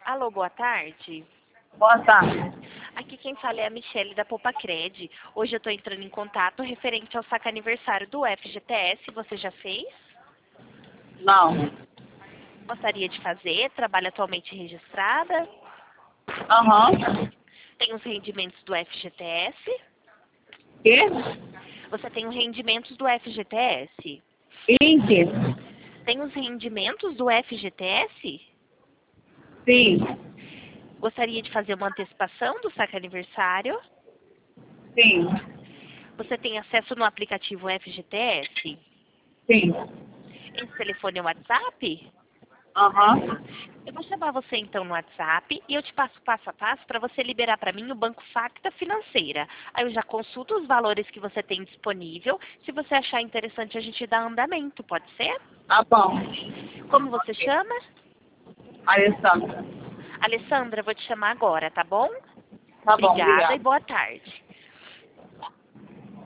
Alô, boa tarde. Boa tarde. Aqui quem fala é a Michele da Popacred. Hoje eu estou entrando em contato referente ao saque aniversário do FGTS. Você já fez? Não. Gostaria de fazer? Trabalha atualmente registrada? Aham. Tem os rendimentos do FGTS? Quê? Você tem os rendimentos do FGTS? Índia? Tem os rendimentos do FGTS? Sim. Gostaria de fazer uma antecipação do saque aniversário? Sim. Você tem acesso no aplicativo FGTS? Sim. Esse telefone é o WhatsApp? Aham. Eu vou chamar você então no WhatsApp e eu te passo passo a passo para você liberar para mim o Banco Facta Financeira. Aí eu já consulto os valores que você tem disponível. Se você achar interessante, a gente dá andamento, pode ser? Tá bom. Como você chama? Alessandra. Alessandra, eu vou te chamar agora, tá bom? Tá bom, Obrigada obrigada. e boa tarde.